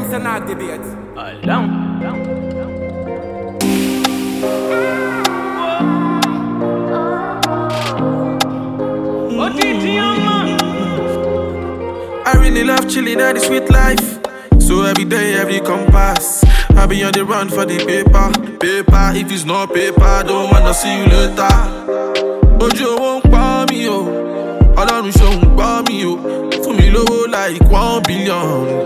a knock debate. I really love chilling at the sweet life. So every day, every compass, I be on the run for the paper. Paper, if it's not paper, don't wanna see you later. Ojo won't buy me, oh. Ọlọ́run ṣohun gbọ́ mi, oh. Fún mi lówó like $1 billion.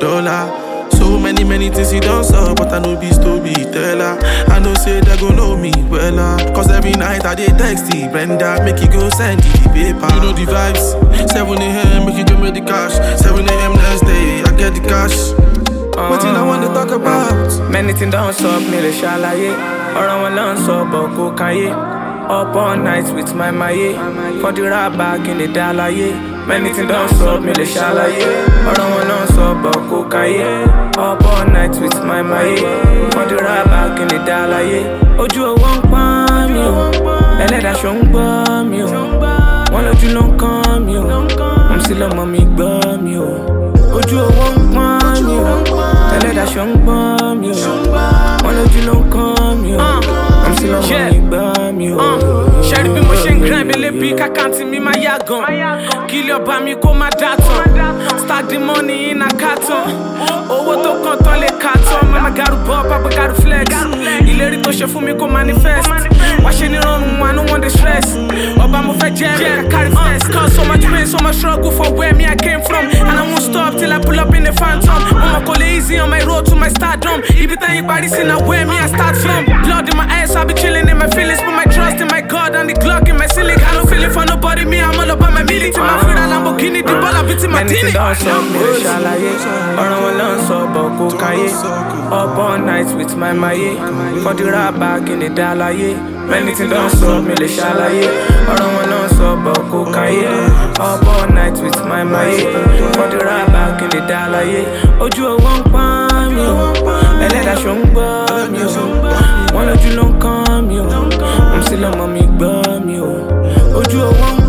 So many things he done so, but I know be storyteller. I know say they gon' know me well, cause every night I dey text the Brenda, make you go send the paper. You know the vibes, 7 a.m. make you do me the cash. 7 a.m. next day, I get the cash. What thing I wanna talk about? Many things don't stop me, le ṣàlàyé. Ọ̀rọ̀ wọn ló ń sọ bọ̀ kó káyé. Up all night with my maye. For the rap back in the dalaye. Many things don't stop me, le ṣàlàyé. Ọ̀rọ̀ wọn ló ń sọ bọ̀ kó káyé. Up all night with my maye. For the rap back in the dalaye. Ojú owó ń pọ́n mi o. Ẹlẹ́dàá ṣó ń gbọ́ mi o. Wọ́n lójú ló ń kán mi o. Mo sì lọ́mọ mi gbọ́ mi o. Ojú owó ń pọ́n mi o. Ẹlẹ́dàá ṣó ń gbọ́ mi o. Wọ́n lójú ló ń kán mi o. Mo sì lọ́mọ mi gbọ́ mi o. Ṣẹ́rí bí mo ṣe ń grind bí kákàntì mi máa yá gan. Kí ilé ọba mi kó má dá tán. Stack the money in a carton. Owó tó kàn tán lè ká tán. Mama garu bọ́, papa garu flex. Ìlérí tó ṣe fún mi kó manifest. Wá ṣe ní rọrùn, I no want the stress. Ọba mo fẹ́ jẹ́ ká carry flex. Cause so much pain, so much struggle for where me I came from. And I won't stop till I pull up in the phantom. Mama call it easy on my road to my stardom. Ibi tá yín parí sí na where me I start from. Blood in my eyes, I be chilling in my feelings. Put my trust in my God and the Glock in my ceiling. I no feeling for nobody, me I'm all about my military. My friend a Lamborghini, the ball a bit in my Many things don't stop me, le ṣàlàyé. Ọ̀rọ̀ wọn ló ń sọ bọ̀ kó káyé. Up all night with my maye. For the rap back in the dalaye. Many things don't stop me, le ṣàlàyé. Ọ̀rọ̀ wọn ló ń sọ bọ̀ kó káyé. Up all night with my maye. For the rap back in the dalaye. Ojú owó ń pọ́n mi o. Ẹlẹ́dàá ṣó ń gbọ́ mi o. Wọ́n lójú ló ń kán mi o. Mo sì lọ́mọ mi gbọ́ mi o. Ojú owó ń